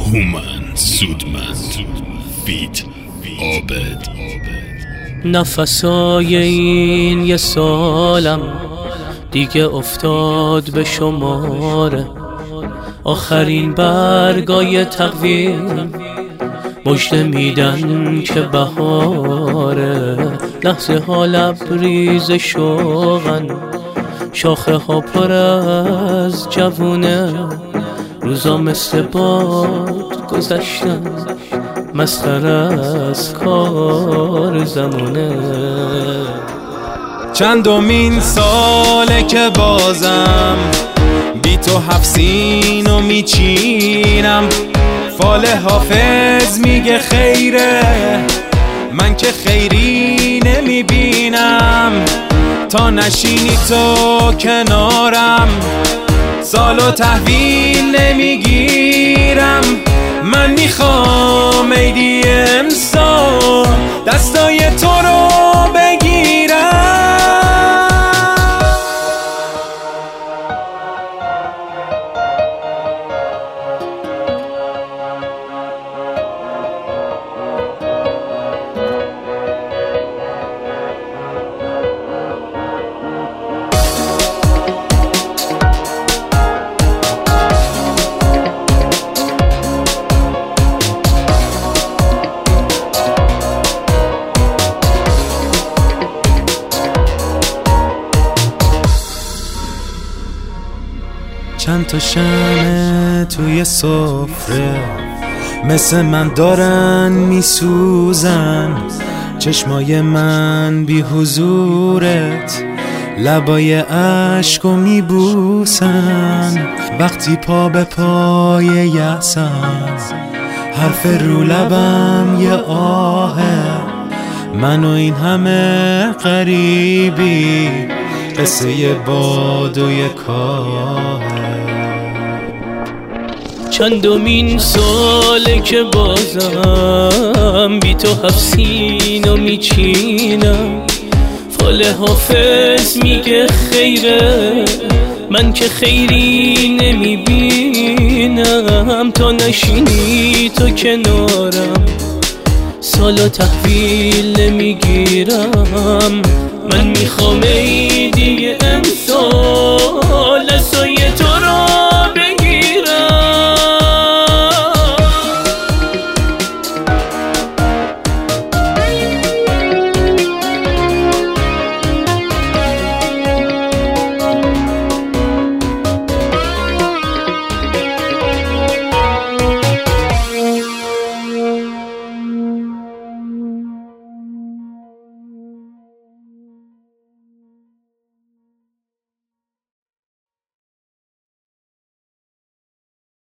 هومن سودمند فیت عابد. نفسای این یه سالم دیگه افتاد به شماره، آخرین برگای تقویم مژده میدن که بهاره. لحظه ها لبریز شوقن، شاخه ها پر از جوونه، روزا مثل باد گذشتن، مسخره از کار زمونه. چندمین ساله که بازم بی تو حفظینو میچینم، فال حافظ میگه خیره، من که خیری نمیبینم، تا نشینی تو کنارم سالو تحویل نمیگیرم. من میخوام عیدی امسال دستای تو رو بگیرم. چند تا شمع توی سفره مثل من دارن میسوزن، چشمای من بی حضورت لبای عشقو میبوسن. وقتی پا به پای یأسم حرف رو لبم یه آهه، من و این همه غریبی قصه یه باد و یه کاهه. چندمین ساله که بازم بی تو حفظینو میچینم، فال حافظ میگه خیره، من که خیری نمیبینم، تا نشینی تو کنارم سالو تحویل نمیگیرم. من میخوام عیدی امسال